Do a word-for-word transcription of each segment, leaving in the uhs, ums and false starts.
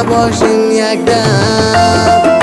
باشیم یک دم.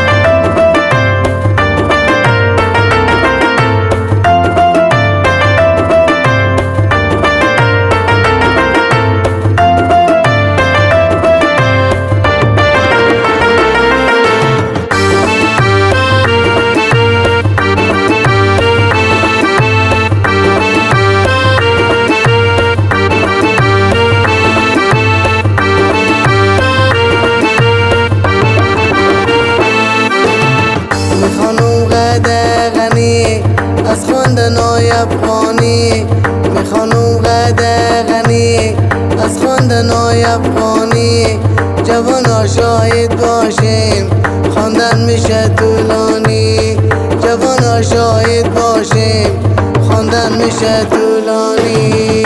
از خواندنای افغانی میخوانم قدر غنی، از خواندنای افغانی جوانا شاهد باشیم خواندن میشه طولانی، جوانا شاهد باشیم خواندن میشه طولانی.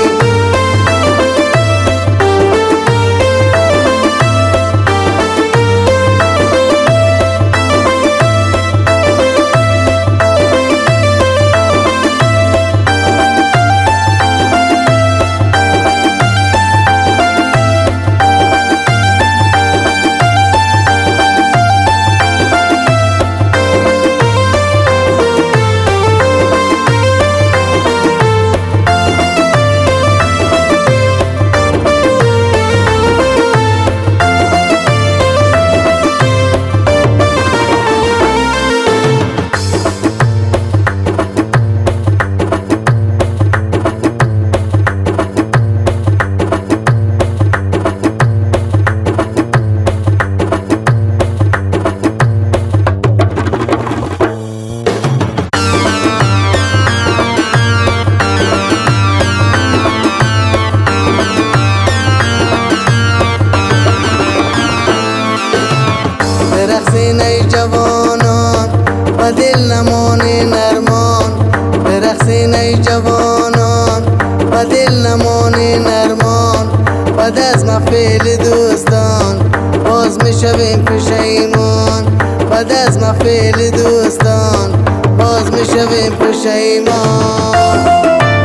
برقصین ای جوانان و دل نمان نرمان، برقصین ای جوانان و دل نمان نرمان، بعد از محفل دوستان باز میشویم پشیمان، بعد از محفل دوستان باز میشویم پشیمان.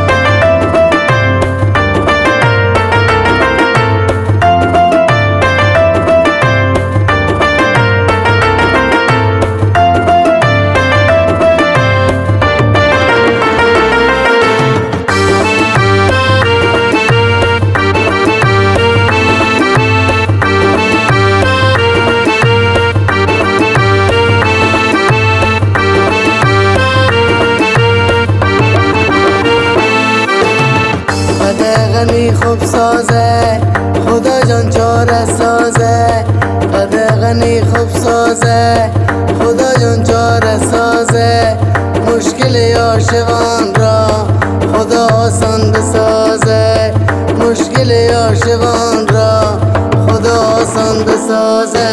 غنی خوب سازه خدا جان چاره سازه، قدر غنی خوب سازه خدا جان چاره سازه، مشکل عاشقان را خدا آسان بسازه، مشکل عاشقان را خدا آسان بسازه.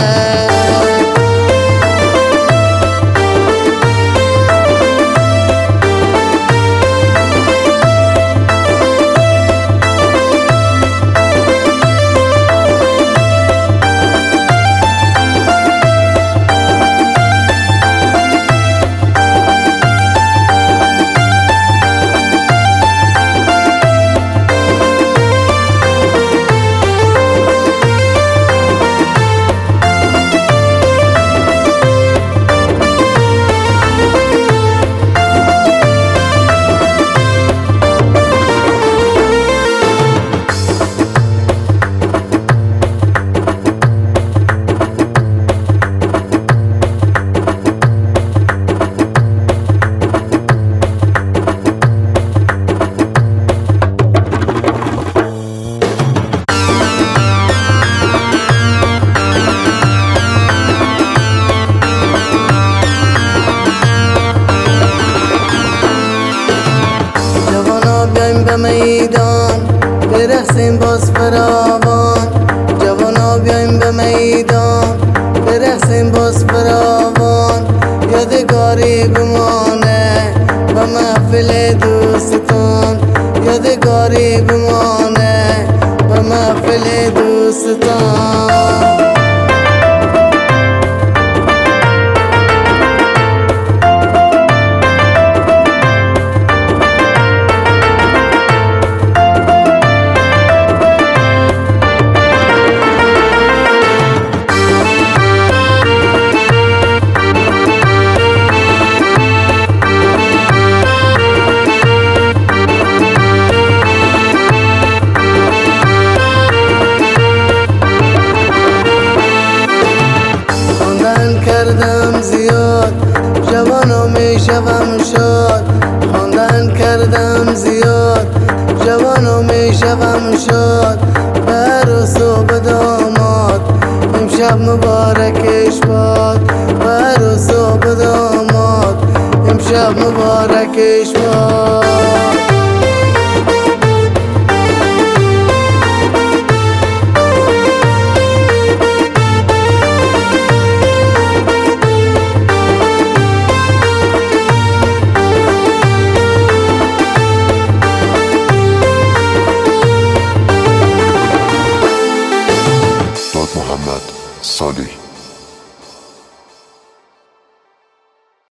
به میدان برقصیم باز فراوان، جوانا بیایم به میدان برقصیم باز فراوان، یادگاری بمانه و محفل دوستان، یادگاری بمانه و محفل دوستان. خواندن کردم زیاد، جوانو می شوم شاد. خواندن کردم زیاد، جوانو می شوم شاد. بر و صبح داماد امشب مبارکش باد. بر و صبح داماد امشب مبارکش باد.